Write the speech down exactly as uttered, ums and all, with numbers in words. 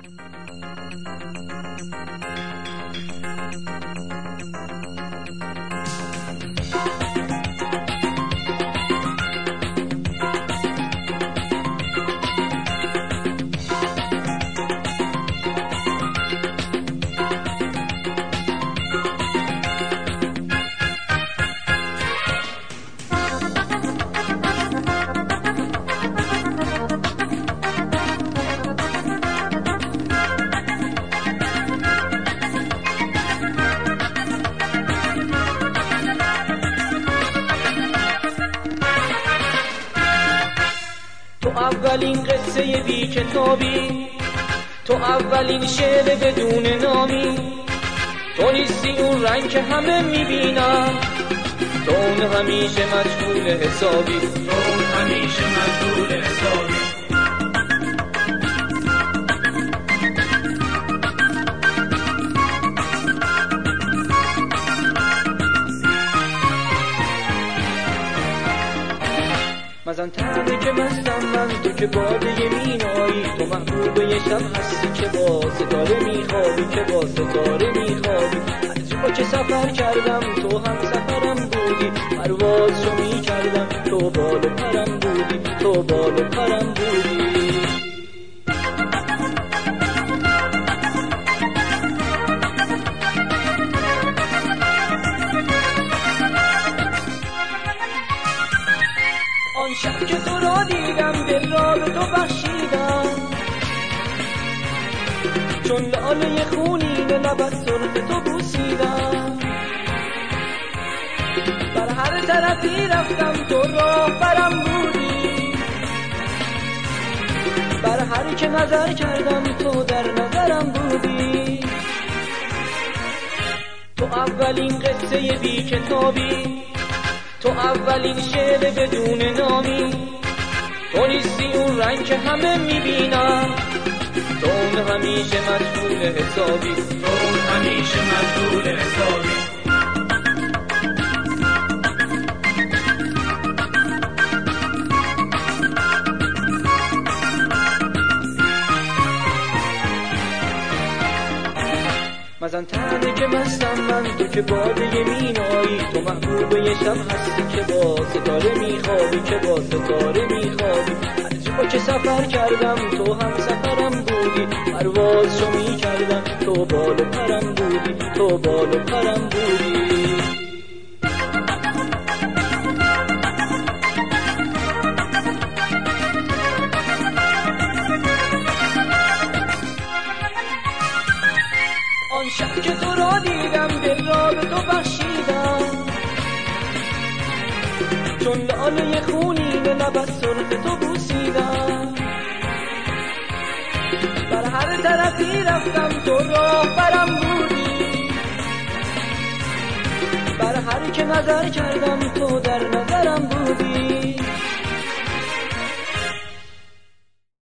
اولین قصه بی کتابی، تو اولین شعر بدون نامی، تو نیستی اون رنگ که همه میبینن، تو اون همیشه مجهول حسابی، تو اون همیشه مجهول حسابی. مزن تنه که مستم من، تو که باده مینایی، تو محبوب یه شب هستی که با ستاره میخوابی، که با ستاره میخوابی. از جا که سفر کردم تو هم سفرم بودی، پرواز رو میکردم تو بال و پرم بودی، تو بال و پرم بودی. آن شب که تو را دیدم دل را به تو بخشیدم، چون لاله خونین لبت سرخ تو بوسیدم. بر هر طرفی رفتم تو راه برم بودی، بر هر که نظر کردم تو در نظرم بودی. تو اولین قصه بی کتابی، تو اولین شعر بدون نامی، تو نیستی اون رنگ که همه میبینن، تو اون همیشه مجهول حسابی، تو اون همیشه مجهول حسابی. مزن تنه که مستم من، تو که باده مینایی، تو محبوب یه شب هستی که با ستاره میخوابی، که با ستاره میخوابی. از جا که سفر کردم تو هم سفرم بودی، پرواز رو میکردم تو بال و پرم بودی، تو بال و پرم بودی. آن شب که تو را دیدم دل را به تو بخشیدم، چون لاله خونین لبت سرخ تو بوسیدم. بر هر طرفی رفتم تو راه برم بودی، بر هر که نظر کردم تو در نظرم بودی.